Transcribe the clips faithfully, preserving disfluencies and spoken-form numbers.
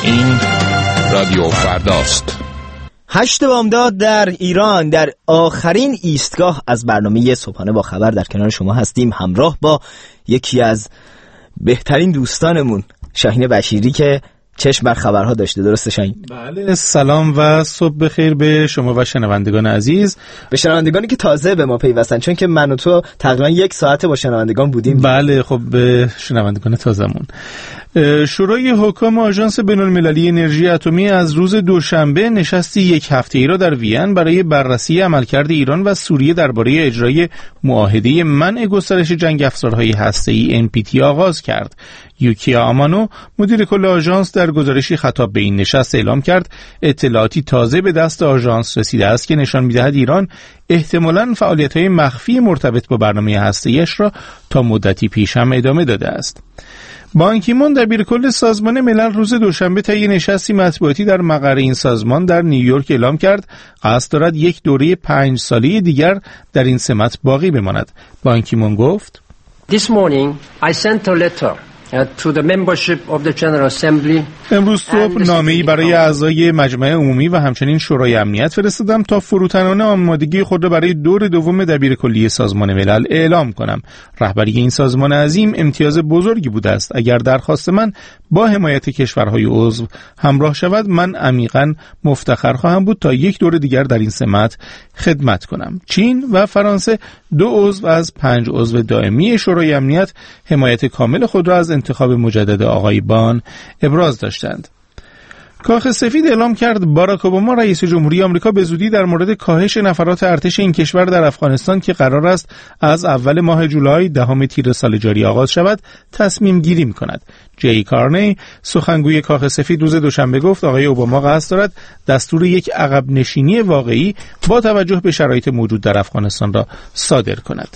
این رادیو فرداست. هشت بامداد در ایران، در آخرین ایستگاه از برنامه صبحانه با خبر در کنار شما هستیم، همراه با یکی از بهترین دوستانمون شاهین بشیری که چشم بر خبرها داشته. درسته شاهین؟ بله، سلام و صبح بخیر به شما و شنوندگان عزیز، به شنوندگانی که تازه به ما پیوستن، چون که من و تو تقریبا یک ساعته با شنوندگان بودیم. بله، خب به شنوندگان تازمون. شورای حکام آژانس بین‌المللی انرژی اتمی از روز دوشنبه نشستی یک هفته‌ای را در وین برای بررسی عملکرد ایران و سوریه درباره اجرای معاهده منع گسترش جنگ افزارهای هسته‌ای ان پی تی آغاز کرد. یوکیا آمانو، مدیر کل آژانس، در گزارشی خطاب به این نشست اعلام کرد اطلاعاتی تازه به دست آژانس رسیده است که نشان می‌دهد ایران احتمالاً فعالیت‌های مخفی مرتبط با برنامه هسته‌ایش را تا مدتی پیش هم ادامه داده است. بان کی مون، دبیر کل سازمان ملل، روز دوشنبه طی نشستی مطبوعاتی در مقر این سازمان در نیویورک اعلام کرد قصد دارد یک دوره پنج ساله دیگر در این سمت باقی بماند. بان کی مون گفت: This morning I sent a letter to the membership of the General Assembly. امروز صبح نامه‌ای برای اعضای مجمع عمومی و همچنین شورای امنیت فرستادم تا فروتنانه آمادگی خود را برای دور دوم دبیرکلی سازمان ملل اعلام کنم. رهبری این سازمان عظیم امتیاز بزرگی بوده است. اگر درخواست من با حمایت کشورهای عضو همراه شود، من عمیقاً مفتخر خواهم بود تا یک دور دیگر در این سمت خدمت کنم. چین و فرانسه، دو عضو از پنج عضو دائمی شورای امنیت، حمایت کامل خود را از انتخاب مجدد آقای بان ابراز داشتند. کاخ سفید اعلام کرد باراک اوباما رئیس جمهوری آمریکا به زودی در مورد کاهش نفرات ارتش این کشور در افغانستان که قرار است از اول ماه جولای دهم تیر سال جاری آغاز شود تصمیم گیری می‌کند. جی کارنی، سخنگوی کاخ سفید، روز دوشنبه گفت آقای اوباما قصد دارد دستور یک عقب نشینی واقعی با توجه به شرایط موجود در افغانستان را صادر کند.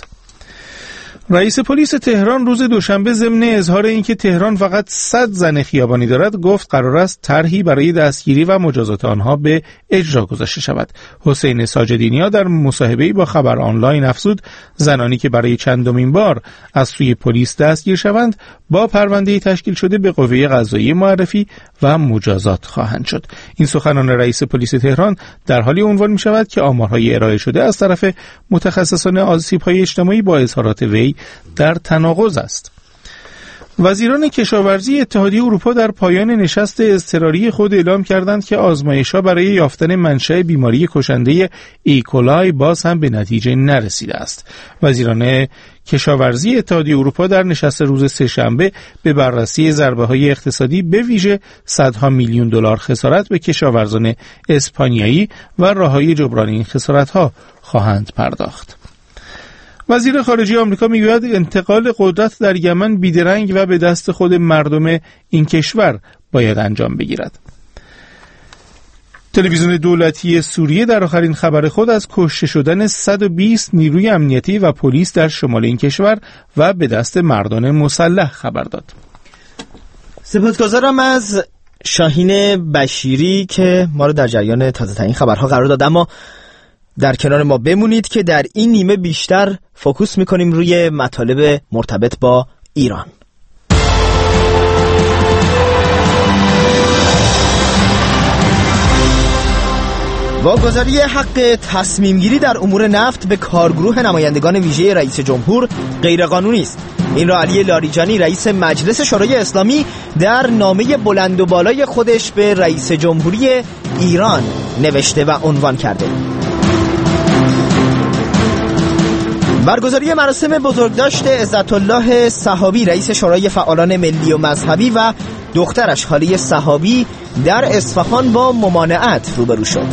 رئیس پلیس تهران روز دوشنبه ضمن اظهار اینکه تهران فقط صد زن خیابانی دارد، گفت قرار است طرحی برای دستگیری و مجازات آنها به اجرا گذاشته شود. حسین ساجدینیا در مصاحبه‌ای با خبر آنلاین افزود زنانی که برای چندمین بار از سوی پلیس دستگیر شوند با پرونده‌ای تشکیل شده به قوه قضاییه معرفی و مجازات خواهند شد. این سخنان رئیس پلیس تهران در حالی عنوان می شود که آمارهای ارائه شده از طرف متخصصان آسیب‌های اجتماعی با اظهارات وی در تناقض است. وزیران کشاورزی اتحادیه اروپا در پایان نشست اضطراری خود اعلام کردند که آزمایش‌ها برای یافتن منشأ بیماری کشنده ایکولای باز هم به نتیجه نرسیده است. وزیران کشاورزی اتحادیه اروپا در نشست روز سه‌شنبه به بررسی ضربه‌های اقتصادی به ویژه صدها میلیون دلار خسارت به کشاورزان اسپانیایی و راههای جبران این خسارت‌ها خواهند پرداخت. وزیر خارجه آمریکا میگوید انتقال قدرت در یمن بیدرنگ و به دست خود مردم این کشور باید انجام بگیرد. تلویزیون دولتی سوریه در آخرین خبر خود از کشته شدن صد و بیست نیروی امنیتی و پلیس در شمال این کشور و به دست مردان مسلح خبر داد. سپاسگزارم از شاهین بشیری که ما رو در جریان تازه ترین خبرها قرار داد. اما در کنار ما بمونید که در این نیمه بیشتر فوکوس میکنیم روی مطالب مرتبط با ایران. واگذاری حق تصمیم گیری در امور نفت به کارگروه نمایندگان ویژه رئیس جمهور غیرقانونی است. این را علی لاریجانی، رئیس مجلس شورای اسلامی، در نامه بلند و بالای خودش به رئیس جمهوری ایران نوشته و عنوان کرده. برگزاری مراسم بزرگداشت عزت الله صحابی، رئیس شورای فعالان ملی و مذهبی، و دخترش خاله صحابی در اصفهان با ممانعت روبرو شد.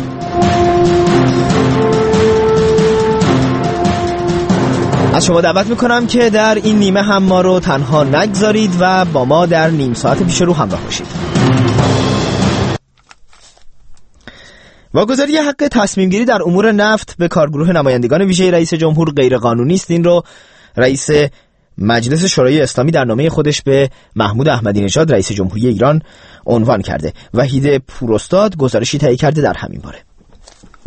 از شما دعوت میکنم که در این نیمه هم ما رو تنها نگذارید و با ما در نیم ساعت پیش رو همراه باشید. واگذاری حق تصمیم گیری در امور نفت به کارگروه نمایندگان ویژه رئیس جمهور غیر قانونی است. این رو رئیس مجلس شورای اسلامی در نامه خودش به محمود احمدی نژاد رئیس جمهوری ایران عنوان کرده. وحید پوراستاد گزارشی تهیه کرده در همین باره.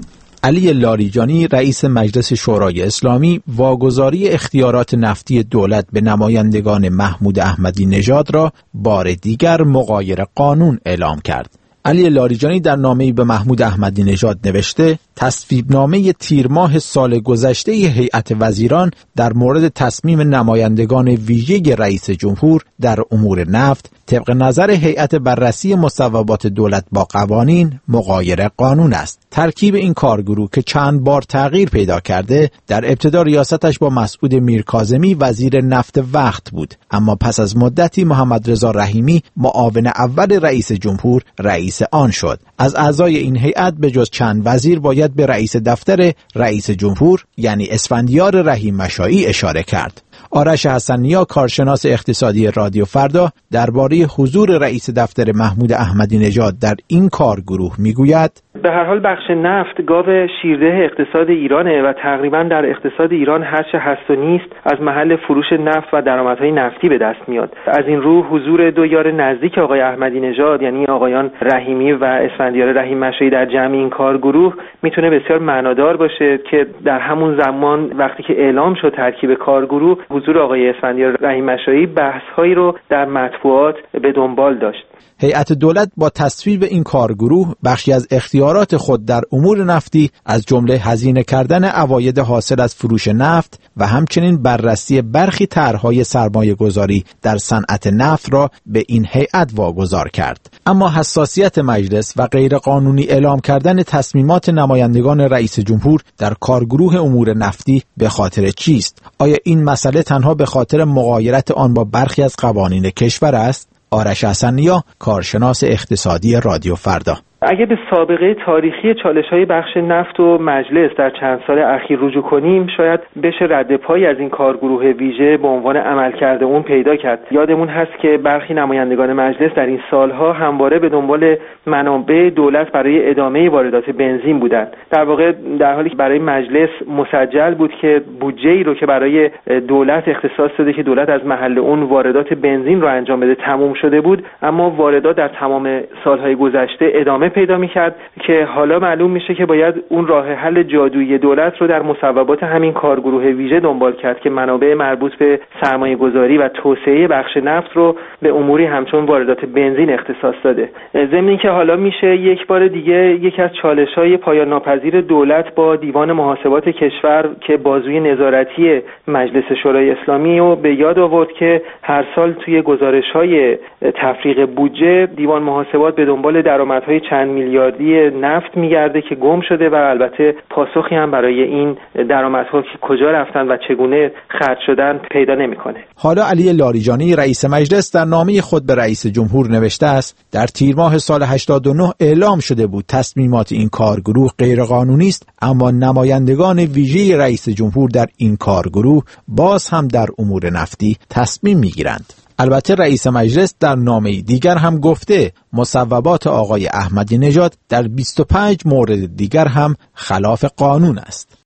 علی لاریجانی رئیس مجلس شورای اسلامی واگذاری اختیارات نفتی دولت به نمایندگان محمود احمدی نژاد را بار دیگر مغایر قانون اعلام کرد. علی لاریجانی در نامه‌ای به محمود احمدی نژاد نوشته تصویبنامه تیر ماه سال گذشته هیئت وزیران در مورد تصمیم نمایندگان ویژه رئیس جمهور در امور نفت طبق نظر هیئت بررسی مصوبات دولت با قوانین مغایر قانون است. ترکیب این کارگروه که چند بار تغییر پیدا کرده در ابتدا ریاستش با مسعود میرکاظمی وزیر نفت وقت بود، اما پس از مدتی محمد رضا رحیمی معاون اول رئیس جمهور رئیس آن شد. از اعضای این هیئت به جز چند وزیر باید به رئیس دفتر رئیس جمهور یعنی اسفندیار رحیم مشایی اشاره کرد. آرش حسن‌نیا کارشناس اقتصادی رادیو فردا درباره حضور رئیس دفتر محمود احمدی نژاد در این کارگروه میگوید به هر حال بخش نفت گاو شیرده اقتصاد ایرانه و تقریبا در اقتصاد ایران هر چه هست و نیست از محل فروش نفت و درآمدهای نفتی به دست میاد. از این رو حضور دو یار نزدیک آقای احمدی نژاد یعنی آقایان رحیمی و اسفندیار رحیم مشایی در جمع این کارگروه میتونه بسیار معنادار باشه که در همون زمان وقتی که اعلام شد ترکیب کارگروه حضور آقای اسفندیار رحیم مشایی بحث‌هایی رو در مطبوعات به دنبال داشت. هیئت دولت با تصویب این کارگروه بخشی از اختیارات خود در امور نفتی از جمله هزینه کردن عواید حاصل از فروش نفت و همچنین بررسی برخی طرح‌های سرمایه‌گذاری در صنعت نفت را به این هیئت واگذار کرد. اما حساسیت مجلس و غیرقانونی اعلام کردن تصمیمات نمایندگان رئیس جمهور در کارگروه امور نفتی به خاطر چیست؟ آیا این مسئله تنها به خاطر مغایرت آن با برخی از قوانین کشور است؟ آرش حسن‌نیا کارشناس اقتصادی رادیو فردا: اگه به سابقه تاریخی چالش‌های بخش نفت و مجلس در چند سال اخیر رجوع کنیم شاید بشه رد پایی از این کارگروه ویژه به عنوان عملکرد اون پیدا کرد. یادمون هست که برخی نمایندگان مجلس در این سالها همواره به دنبال منابع دولت برای ادامه واردات بنزین بودند. در واقع در حالی که برای مجلس مسجل بود که بودجه‌ای رو که برای دولت اختصاص داده که دولت از محل اون واردات بنزین رو انجام بده تموم شده بود، اما واردات در تمام سالهای گذشته ادامه پیدا می‌کرد که حالا معلوم میشه که باید اون راه حل جادویی دولت رو در مصوبات همین کارگروه ویژه دنبال کرد که منابع مربوط به سرمایه‌گذاری و توسعه بخش نفت رو به اموری همچون واردات بنزین اختصاص داده. ضمن اینکه حالا میشه یک بار دیگه یکی از چالش‌های پایان ناپذیر دولت با دیوان محاسبات کشور که بازوی نظارتی مجلس شورای اسلامی رو به یاد آورد که هر سال توی گزارش‌های تفریغ بودجه دیوان محاسبات به دنبال درآمدهای چند میلیاردی نفت میگرده که گم شده و البته پاسخی هم برای این درآمدها که کجا رفتن و چگونه خرج شدن پیدا نمیکنه. حالا علی لاریجانی رئیس مجلس در نامه خود به رئیس جمهور نوشته است در تیر ماه سال هشتاد و نه اعلام شده بود تصمیمات این کارگروه غیرقانونی است، اما نمایندگان ویژه رئیس جمهور در این کارگروه باز هم در امور نفتی تصمیم میگیرند. البته رئیس مجلس در نامه دیگر هم گفته مصوبات آقای احمدی نژاد در بیست و پنج مورد دیگر هم خلاف قانون است.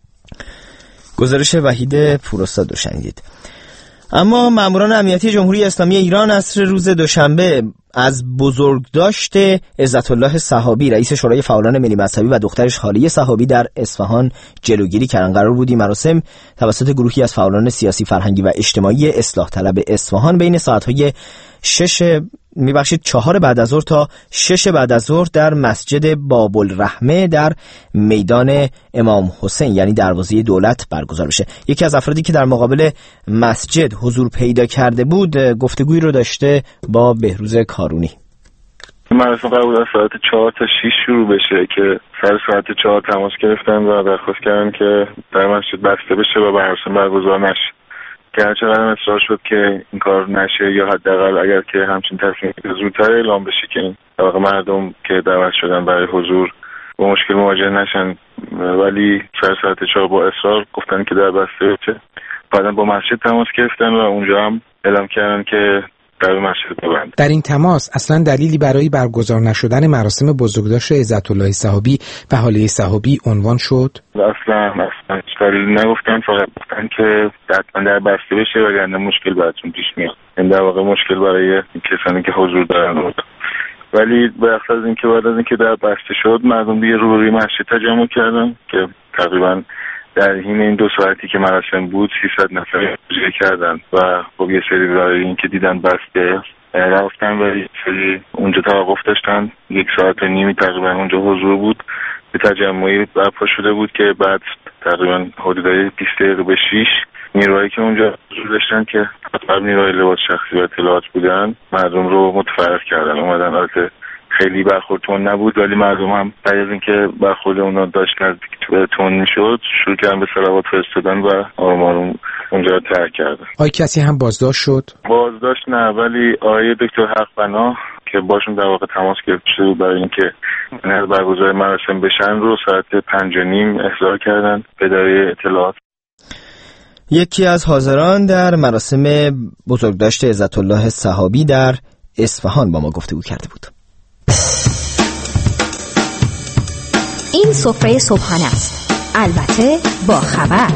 گزارش وحید پوراستاد رو شنیدید. اما ماموران امنیتی جمهوری اسلامی ایران عصر روز دوشنبه از بزرگداشت عزت الله صحابی رئیس شورای فعالان ملی مذهبی و دخترش حالیه صحابی در اصفهان جلوگیری کردند. قرار بود این مراسم توسط گروهی از فعالان سیاسی، فرهنگی و اجتماعی اصلاح طلب اصفهان بین ساعت‌های شش میبخشید چهار بعد از ظهر تا شش بعد از ظهر در مسجد باب الرحمه در میدان امام حسین یعنی دروازه دولت برگزار بشه. یکی از افرادی که در مقابل مسجد حضور پیدا کرده بود گفتگویی رو داشته با بهروز کارونی. مراسم قرار بود از ساعت چهار تا شش شروع بشه که سر ساعت چهار تماس گرفتن و درخواست کردن که در مسجد بسته بشه و مراسم برگزار نشه. که هرچقدر اصرار شد که این کار نشه یا حداقل اگر که همچین تصمیم زودتر اعلام بشه که این واقع مردم که دعوت شدن برای حضور با مشکل مواجه نشن، ولی سر ساعت چهار با اصرار گفتن که در بسته بشه. بعدا با مسجد تماس گرفتن و اونجا هم اعلام کردن که در مسجد ببند. در این تماس اصلا دلیلی برای برگزار نشدن مراسم بزرگداشت عزت الله صحابی و حالیه صحابی عنوان شد؟ اصلا اصلا دلیلی نگفتن، فقط گفتن که حتما در بسته بشه وگرنه مشکل براتون پیش میاد. این در واقع مشکل برای کسانی که حضور دارن بود. ولی بخش از اینکه بعد از اینکه در بسته شد مردم دیگه روبروی مسجد تجمع کردن که تقریبا در حین این دو ساعتی که مراسم بود سیصد نفر جمع کردن و خب یه سری برای اینکه دیدن بسته رفتن و یه سری اونجا توقف داشتن. یک ساعت و نیمی تقریبا اونجا حضور بود. به تجمعی برپا شده بود که بعد تقریبا حدودای بیست دقیقه به شیش نیروهایی که اونجا حضور داشتن که اغلب نیروهای لباس شخصی و اطلاعات بودن مردم رو متفرق کردن. اومدن البته خیلی برخورد تون نبود ولی مردم هم بعد از اینکه برخورد اونا داشت نزدیک تون میشد شروع کردن به صلوات فرستادن و آروم آروم اونجا رو ترک کردن. آیا کسی هم بازداشت شد؟ بازداشت نه، ولی آقای دکتر حق‌بنا که باشون در واقع تماس گرفته بود برای اینکه برگزار مراسم بشن رو ساعت پنج و نیم احضار کردن به اداره اطلاعات. یکی از حاضران در مراسم بزرگداشت عزت‌الله صحابی در اصفهان با ما گفتگو کرده بود. این سفره صبحانه است، البته با خبر.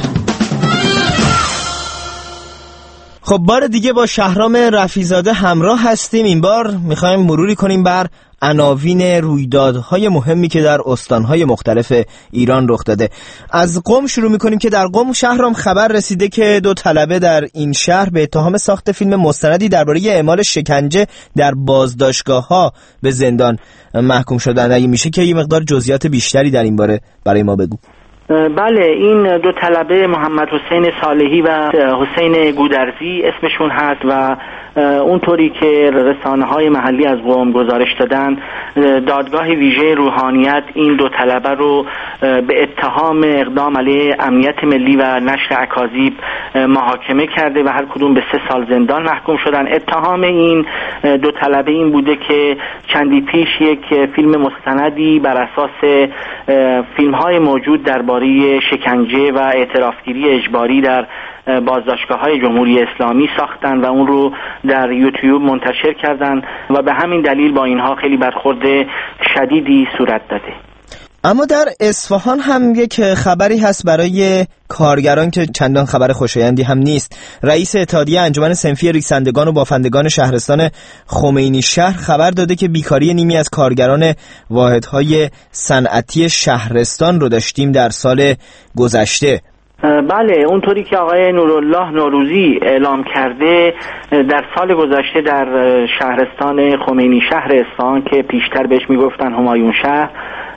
خب بار دیگه با شهرام رفیع‌زاده همراه هستیم. این بار میخوایم مروری کنیم بر عناوین رویدادهای مهمی که در استانهای مختلف ایران رخ داده. از قم شروع میکنیم که در قم شهرام خبر رسیده که دو طلبه در این شهر به اتهام ساخت فیلم مستندی درباره اعمال شکنجه در بازداشتگاه‌ها به زندان محکوم شدند. اگه میشه که یه مقدار جزئیات بیشتری در این باره برای ما بگو. بله، این دو طلبه محمد حسین صالحی و حسین گودرزی اسمشون هست و اونطوری که رسانه‌های محلی از قم گزارش دادن دادگاه ویژه روحانیت این دو طلبه رو به اتهام اقدام علیه امنیت ملی و نشر اکاذیب محاکمه کرده و هر کدوم به سه سال زندان محکوم شدن. اتهام این دو طلبه این بوده که چندی پیش یک فیلم مستندی بر اساس فیلم‌های موجود درباره شکنجه و اعترافگیری اجباری در بازداشتگاه‌های جمهوری اسلامی ساختن و اون رو در یوتیوب منتشر کردن و به همین دلیل با اینها خیلی برخورد شدیدی صورت داده. اما در اصفهان هم یک خبری هست برای کارگران که چندان خبر خوشایندی هم نیست. رئیس اتحادیه انجمن صنفی ریسندگان و بافندگان شهرستان خمینی شهر خبر داده که بیکاری نیمی از کارگران واحدهای صنعتی شهرستان رو داشتیم در سال گذشته. بله، اونطوری که آقای نورالله نوروزی اعلام کرده در سال گذشته در شهرستان خمینی شهر اصفهان که پیشتر بهش میگفتن همایون شهر،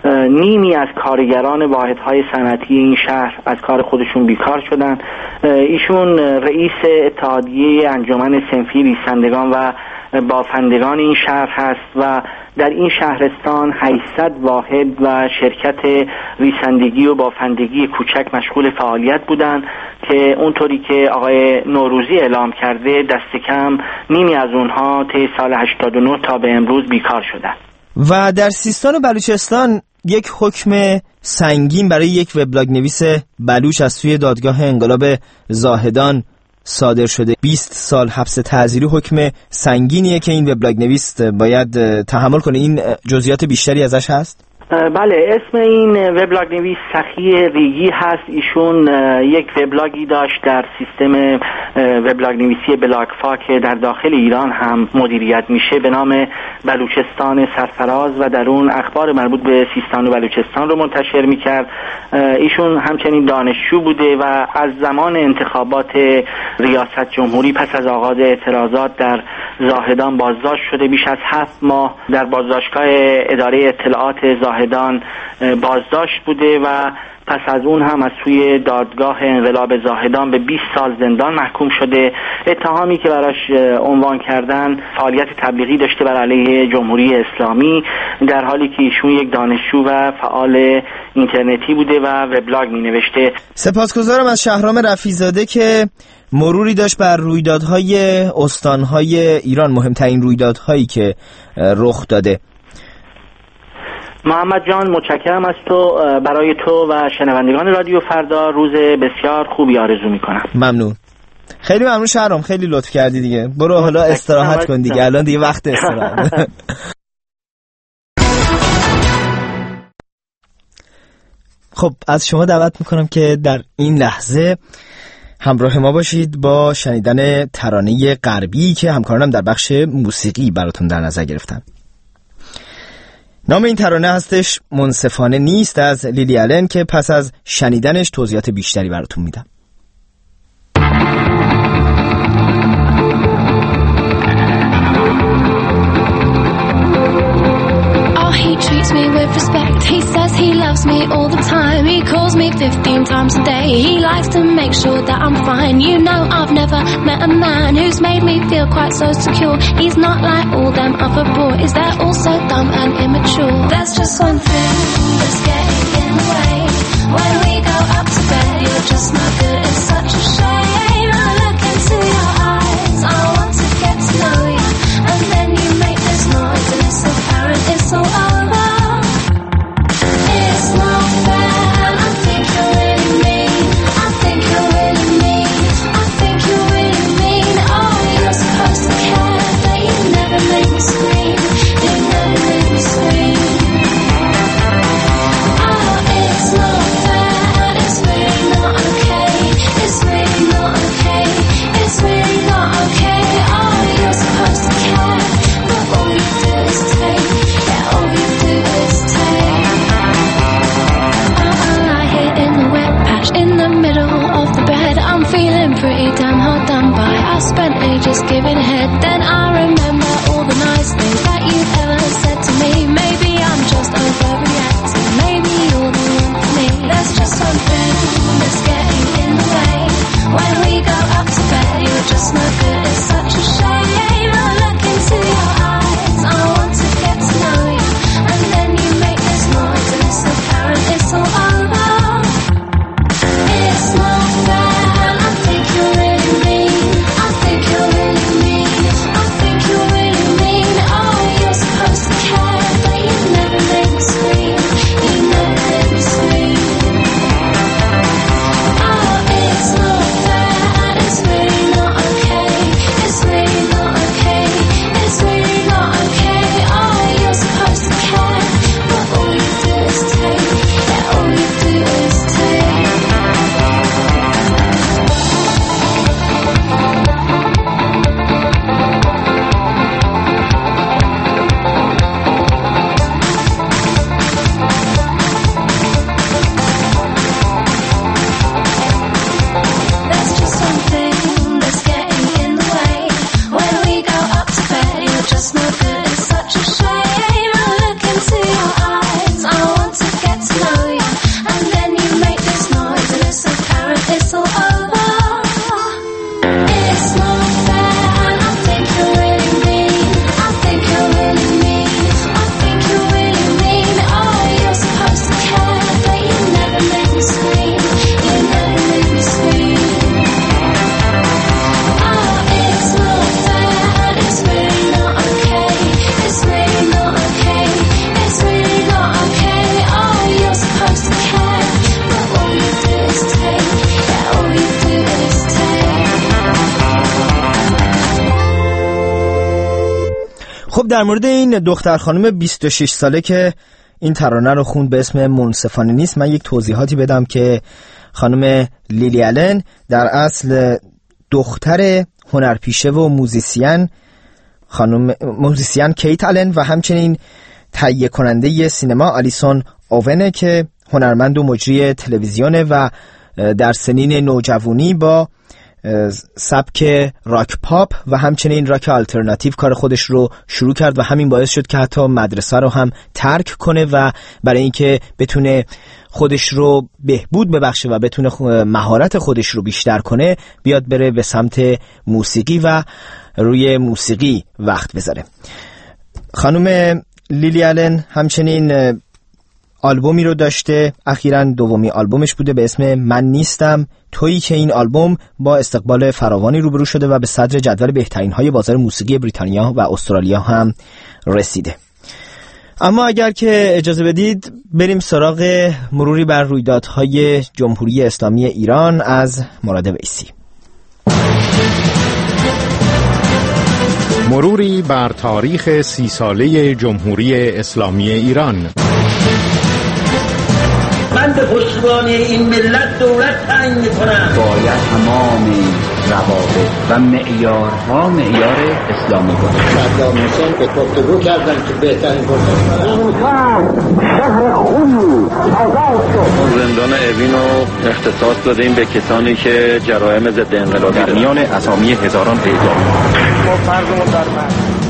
نیمی از کارگران واحدهای صنعتی این شهر از کار خودشون بیکار شدن. ایشون رئیس اتحادیه انجمن صنفی ریسندگان و بافندگان این شهر هست و در این شهرستان هشتصد واحد و شرکت ریسندگی و بافندگی کوچک مشغول فعالیت بودند که اونطوری که آقای نوروزی اعلام کرده دست کم نیمی از اونها طی سال هشتاد و نه تا به امروز بیکار شدند. و در سیستان و بلوچستان یک حکم سنگین برای یک وبلاگ نویس بلوچ از سوی دادگاه انقلاب زاهدان صادر شده. بیست سال حبس تعزیری حکم سنگینیه که این وبلاگ نویس باید تحمل کنه. این جزئیات بیشتری ازش هست؟ بله، اسم این وبلاگ نویس سخی ریگی هست. ایشون یک وبلاگی داشت در سیستم وبلاگ نویسی بلاگفا که در داخل ایران هم مدیریت میشه به نام بلوچستان سرفراز و در اون اخبار مربوط به سیستان و بلوچستان رو منتشر میکرد. ایشون همچنین دانشجو بوده و از زمان انتخابات ریاست جمهوری پس از آغاز اعتراضات در زاهدان بازداشت شده. بیش از هفت ماه در بازداشتگاه اداره اطلاعات زاهدان بازداشت بوده و پس از اون هم از سوی دادگاه انقلاب زاهدان به بیست سال زندان محکوم شده. اتهامی که براش عنوان کردن فعالیت تبلیغی داشته بر علیه جمهوری اسلامی، در حالی که ایشون یک دانشجو و فعال اینترنتی بوده و وبلاگ می نوشته. سپاسگزارم از شهرام رفیع‌زاده که مروری داشت بر رویدادهای استانهای ایران، مهمترین رویدادهایی که رخ داده. محمد جان، متشکرم از تو. برای تو و شنوندگان رادیو فردا روز بسیار خوبی آرزو میکنم. ممنون، خیلی ممنون شهرام، خیلی لطف کردی دیگه. برو حالا استراحت کن دیگه، الان دیگه وقت استراحت. خب از شما دعوت میکنم که در این لحظه همراه ما باشید با شنیدن ترانه غربی که همکارانم در بخش موسیقی براتون در نظر گرفتن. نام این ترانه هستش منصفانه نیست از لیلی آلن که پس از شنیدنش توضیحات بیشتری براتون میدم. He treats me with respect. He says he loves me all the time. He calls me fifteen times a day. He likes to make sure that I'm fine. You know I've never met a man who's made me feel quite so secure. He's not like all them other boys. They're all so dumb and immature. There's just one thing that's getting in the way. When we go up to bed, you're just not good. It's such a shame. I look into your eyes. I want to get to know you. And then you make this noise and it's apparent it's all over. Spent ages giving head. Then I remember all the nice things that you've ever said to me. Maybe I'm just overreacting. Maybe you're the one for me. There's just one thing that's getting in the way. When we go up to bed, you're just no good. It's such a shame. I look into your eyes. I want to get to know you. And then you make this noise and it's apparent it's all over. It's not fair. I think you're really mean. خب در مورد این دختر خانم بیست و شش ساله که این ترانه رو خوند به اسم منصفانه نیست من یک توضیحاتی بدم که خانم لیلی آلن در اصل دختر هنرپیشه و موزیسین خانم موزیسین کیت آلن و همچنین تهیه کننده سینما آلیسون اوونه که هنرمند و مجری تلویزیونه و در سنین نوجوانی با سبک راک پاپ و همچنین راک آلترناتیو کار خودش رو شروع کرد و همین باعث شد که حتی مدرسه رو هم ترک کنه و برای اینکه بتونه خودش رو بهبود ببخشه و بتونه مهارت خودش رو بیشتر کنه بیاد بره به سمت موسیقی و روی موسیقی وقت بذاره. خانم لیلی آلن همچنین آلبومی رو داشته، اخیراً دومی آلبومش بوده به اسم من نیستم تویی که این آلبوم با استقبال فراوانی روبرو شده و به صدر جدول بهترین های بازار موسیقی بریتانیا و استرالیا هم رسیده. اما اگر که اجازه بدید بریم سراغ مروری بر رویدادهای جمهوری اسلامی ایران از مراد ویسی. مروری بر تاریخ سی ساله جمهوری اسلامی ایران. من به پشتیبانی این ملت دولت تعیین می‌کنم. باید تمام روابط و معیارها معیار اسلامی باشه. صدام حسین که گفتگو کردن که بهترین گفتگو شهر خونی آزاد شد. زندان اوین رو اختصاص دادیم به کسانی که جرایم ضد انقلابی در میان اسامی هزاران اعدام. ما فرضمون در من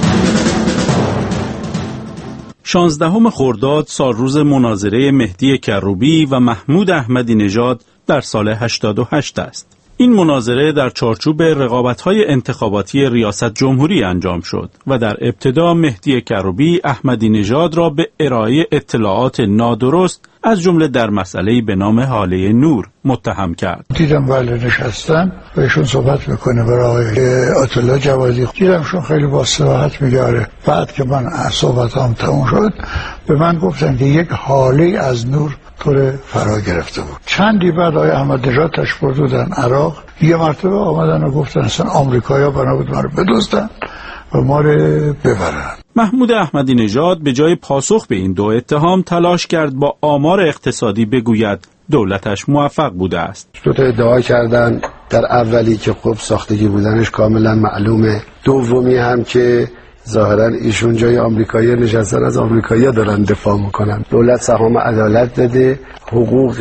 شانزدهم خرداد سال روز مناظره مهدی کروبی و محمود احمدی نژاد در سال هشتاد و هشت است. این مناظره در چارچوب رقابت‌های انتخاباتی ریاست جمهوری انجام شد و در ابتدا مهدی کروبی احمدی نژاد را به ارائه اطلاعات نادرست از جمله در مسئله‌ای به نام حاله نور متهم کرد. دیدم بله نشستن بهشون صحبت میکنه برای آتلا جوادی. دیدمشون خیلی با صراحت میگه. بعد که من صحبتام تموم شد به من گفتن که یک حاله از نور طور فرا گرفته بود. چندی بعد آقای احمدی نژاد تشریف بردن عراق، یه مرتبه آمدن و گفتن اصلا آمریکایی‌ها بنا بود ما رو بدزدن و ما رو ببرن. محمود احمدی نژاد به جای پاسخ به این دو اتهام تلاش کرد با آمار اقتصادی بگوید دولتش موفق بوده است. دو تا ادعا کردن، در اولی که خب ساختگی بودنش کاملا معلومه، دومی هم که ظاهرا ایشون جای آمریکایی نشستن از آمریکایی‌ها دارن دفاع میکنن. دولت سهام عدالت داده، حقوق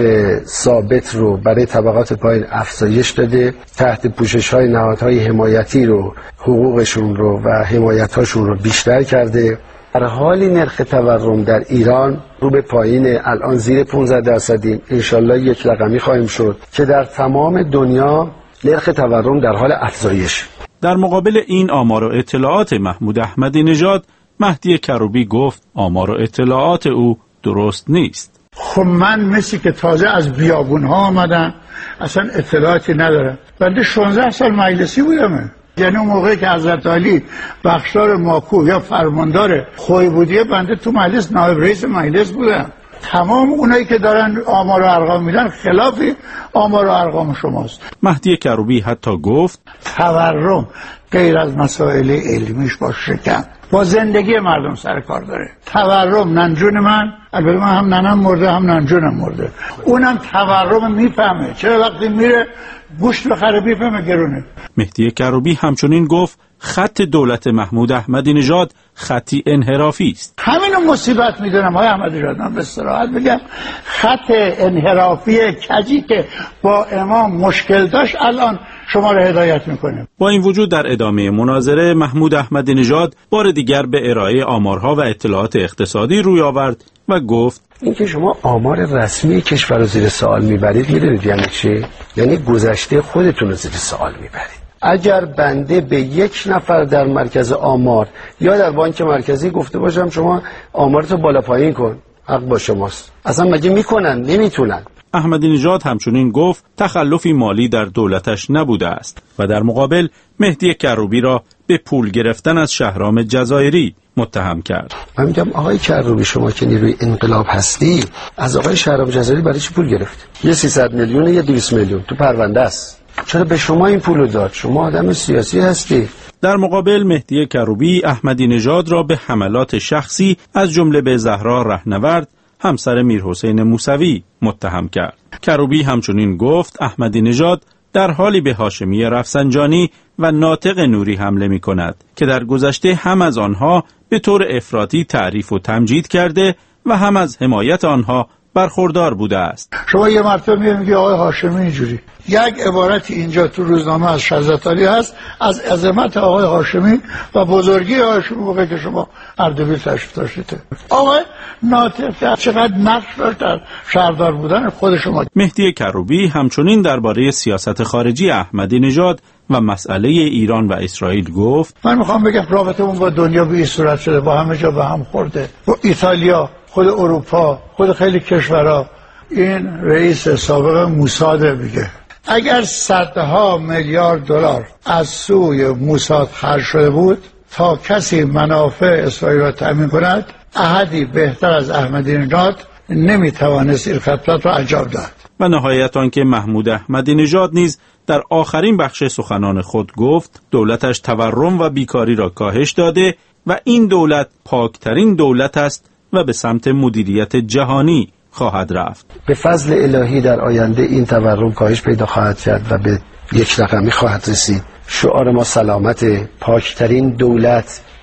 ثابت رو برای طبقات پایین افزایش داده، تحت پوشش‌های نهادهای حمایتی رو حقوقشون رو و حمایت‌هاشون رو بیشتر کرده. در حالی نرخ تورم در ایران رو به پایین، الان زیر پانزده درصدیم، انشالله یک رقمی خواهیم شد که در تمام دنیا نرخ تورم در حال افزایش. در مقابل این آمار و اطلاعات محمود احمدی نژاد، مهدی کروبی گفت آمار و اطلاعات او درست نیست. خب من مثل که تازه از بیابون ها آمدم، اصلا اطلاعاتی ندارم. بنده شانزده سال مجلسی بودم، یعنی اون موقعی که حضرت علی بخشدار ماکو یا فرماندار خوی بودیه، بنده تو مجلس نایب رئیس مجلس بودم. تمام اونایی که دارن آمار و ارقام میدن خلاف آمار و ارقام شماست. مهدی کروبی حتی گفت تورم غیر از مسائل علمیش با شکم با زندگی مردم سر کار داره. تورم ننجون من، البته من هم ننم مرده هم ننجونم مرده، اونم تورم میفهمه. چرا وقتی میره گوشت بخره میفهمه گرونه. مهدی کروبی همچنین گفت خط دولت محمود احمدی نژاد خطی انحرافی است. همینو مصیبت میدونم آقای احمدی نژاد، من به صراحت بگم خط انحرافی کجی که با امام مشکل داشت الان شما را هدایت میکنه. با این وجود در ادامه مناظره محمود احمدی نژاد بار دیگر به ارائه آمارها و اطلاعات اقتصادی روی آورد و گفت اینکه شما آمار رسمی کشور رو زیر سوال میبرید میدونید یعنی چی؟ یعنی گذشته خودتون رو زیر سوال میبرید. اگر بنده به یک نفر در مرکز آمار یا در بانک مرکزی گفته باشم شما آمارتو بالا پایین کن، حق با شماست. اصلا مگه میکنن؟ نمیتونن. احمدی نژاد همچنین گفت تخلفی مالی در دولتش نبوده است و در مقابل مهدی کروبی را به پول گرفتن از شهرام جزایری متهم کرد. من میگم آقای کروبی شما که نیروی انقلاب هستی، از آقای شهرام جزایری برای چی پول گرفت؟ یه سیصد میلیون یا دویست میلیون تو پرونده است. چرا به شما این پولو داد؟ شما آدم سیاسی هستی. در مقابل مهدی کروبی احمدی نژاد را به حملات شخصی از جمله به زهرا رهنورد همسر میرحسین موسوی متهم کرد. کروبی همچنین گفت احمدی نژاد در حالی به هاشمی رفسنجانی و ناطق نوری حمله می کند که در گذشته هم از آنها به طور افراطی تعریف و تمجید کرده و هم از حمایت آنها برخوردار بوده است. شما یه مرتبه میگی آقای هاشمی اینجوری، یک عبارتی اینجا تو روزنامه از شهزاد علی هست از عظمت آقای هاشمی و بزرگی آقای هاشمی موقعی که شما اردبیل تشریف داشتید. آقای ناطق چقدر نقش داشت در شهردار بودن خود شما. مهدی کروبی همچنین درباره سیاست خارجی احمدی نژاد و مسئله ایران و اسرائیل گفت من میخوام بگم رابطمون با دنیا به این صورت شده، با همه جا به هم خورده، با ایتالیا، خود اروپا، خود خیلی کشورها. این رئیس سابق موساد میگه اگر صدها میلیارد دلار از سوی موساد خرج شده بود تا کسی منافع اسرائیل را تامین کند، احدی بهتر از احمدی نژاد نمیتوانست این خدمت را انجام داد. و نهایت آنکه محمود احمدی نژاد نیز در آخرین بخش سخنان خود گفت دولتش تورم و بیکاری را کاهش داده و این دولت پاکترین دولت است و به سمت مدیریت جهانی خواهد رفت. به فضل الهی در آینده این تورم کاهش پیدا خواهد کرد و به یک رقمی خواهد رسید. شعار ما سلامت، پاکترین دولت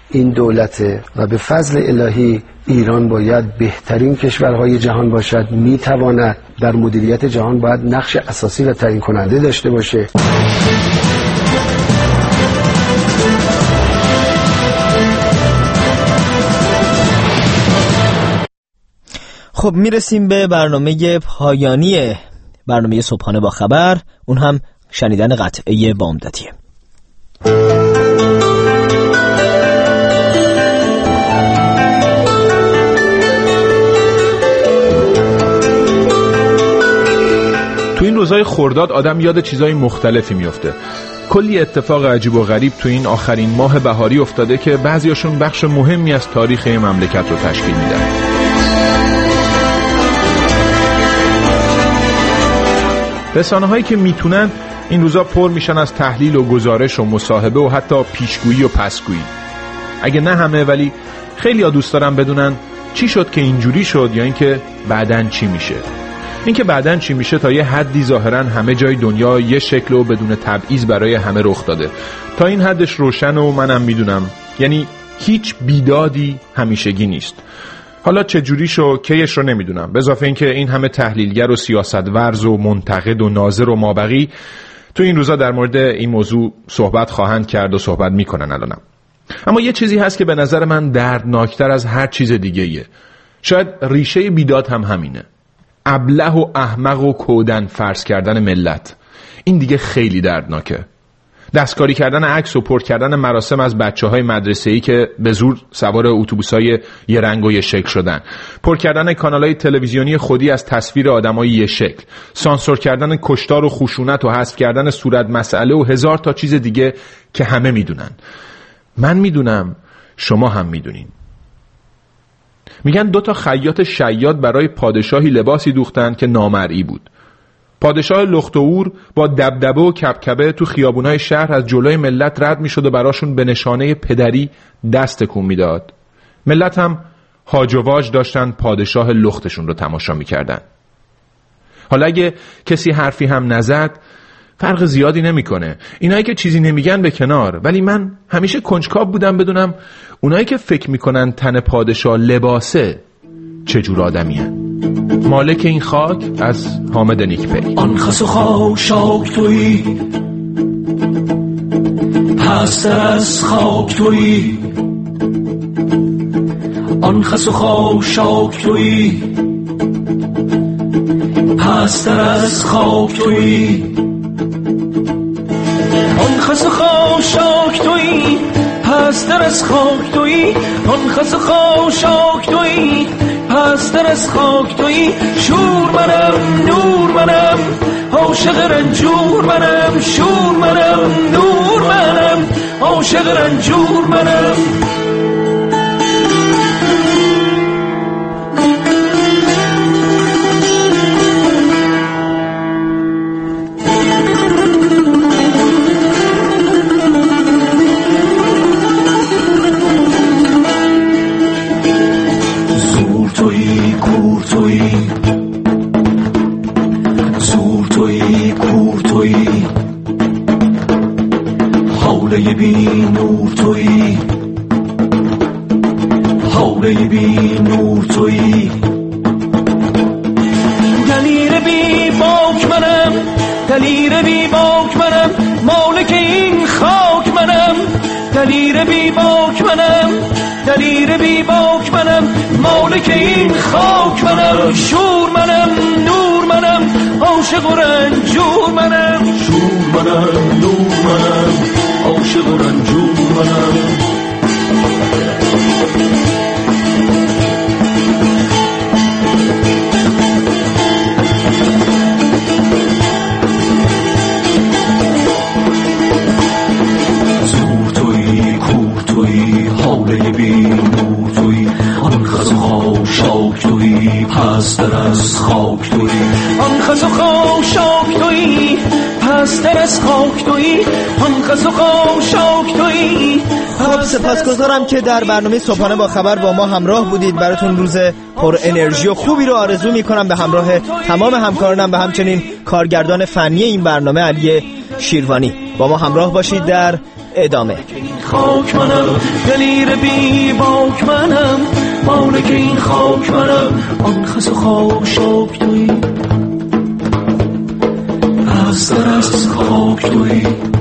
این دولته و به فضل الهی ایران باید بهترین کشورهای جهان باشد، میتواند در مدیریت جهان باید نقش اساسی و تعیین کننده داشته باشه. خب میرسیم به برنامه پایانی برنامه صبحانه با خبر، اون هم شنیدن قطعه بامدادیه. تو این روزهای خرداد آدم یاد چیزای مختلفی میفته. کلی اتفاق عجیب و غریب تو این آخرین ماه بهاری افتاده که بعضیاشون بخش مهمی از تاریخ این مملکت رو تشکیل میدن. رسانه‌هایی که میتونن این روزا پر میشن از تحلیل و گزارش و مصاحبه و حتی پیشگویی و پسگویی. اگه نه همه، ولی خیلی ها دوست دارن بدونن چی شد که اینجوری شد یا اینکه بعدن چی میشه. اینکه بعدن چی میشه تا یه حدی ظاهرا همه جای دنیا یه شکل و بدون تبعیض برای همه رخ داده. تا این حدش روشن و منم میدونم، یعنی هیچ بیدادی همیشگی نیست. حالا چه جوریش و کیش رو نمیدونم، به اضافه اینکه این همه تحلیلگر و سیاستورز و منتقد و ناظر و مابقی تو این روزا در مورد این موضوع صحبت خواهند کرد و صحبت میکنن الانم. اما یه چیزی هست که به نظر من دردناکتر از هر چیز دیگه ایه. شاید ریشه بیداد هم همینه. ابله و احمق و کودن فرض کردن ملت. این دیگه خیلی دردناکه. دستکاری کردن عکس و پر کردن مراسم از بچه‌های مدرسه‌ای که به زور سوار اتوبوس‌های یه رنگ و یه شکل شدن، پر کردن کانال‌های تلویزیونی خودی از تصویر آدمای یه شکل، سانسور کردن کشتار و خشونت و حذف کردن صورت مسئله و هزار تا چیز دیگه که همه میدونن. من میدونم، شما هم میدونین. میگن دو تا خیاط شیاد برای پادشاهی لباسی دوختن که نامرئی بود. پادشاه لخت و اور با دبدبه و کبکبه تو خیابونای شهر از جلوی ملت رد میشد و براشون به نشانه پدری دست تکون میداد. ملت هم هاج و واج داشتن پادشاه لختشون رو تماشا میکردن. حالا اگه کسی حرفی هم نزد فرق زیادی نمیکنه. اینایی که چیزی نمیگن به کنار، ولی من همیشه کنجکاو بودم بدونم اونایی که فکر میکنن تن پادشاه لباسه چجور آدمیه. مالک این خاک از حامد نیکپی. آن خس و خاشاک تویی، پستر از خاک تویی. آن خس و خاشاک تویی، پستر از خاک تویی. آن خس و خاشاک تویی، پستر از خاک تویی. آن خس و خاشاک تویی، پستر از خاک تویی. شور منم، نور منم، عاشق رنجور منم. شور منم، نور منم، عاشق رنجور منم. حوله بی نور تویی، حوله بی نور تویی. دلیر بی باک منم، دلیر بی باک منم، مالک این خاک منم. دلیر بی باک منم، دلیر بی باک منم، مالک این خاک منم. شور منم، نور منم، عاشق و رنجور منم. شور منم، نور منم، عاشق و رنجور منم. زور تویی، کور تویی، حوله بی نور تویی. آن خز و خاشاک تویی، پستر از خاک تویی. آن خز و خاشاک تویی، پستر از خاک تویی. آن خز و خاشاک تویی. خب سپاسگزارم که در برنامه صبحانه با خبر با ما همراه بودید. براتون روز پر انرژی و خوبی رو آرزو میکنم به همراه تمام همکارانم و همچنین کارگردان فنی این برنامه علی شیروانی. با ما همراه باشید در ادامه. خاک منم دلیر بی باک منم مالک این خاک منم آن خس و خاشاک تویی از در از خاک تویی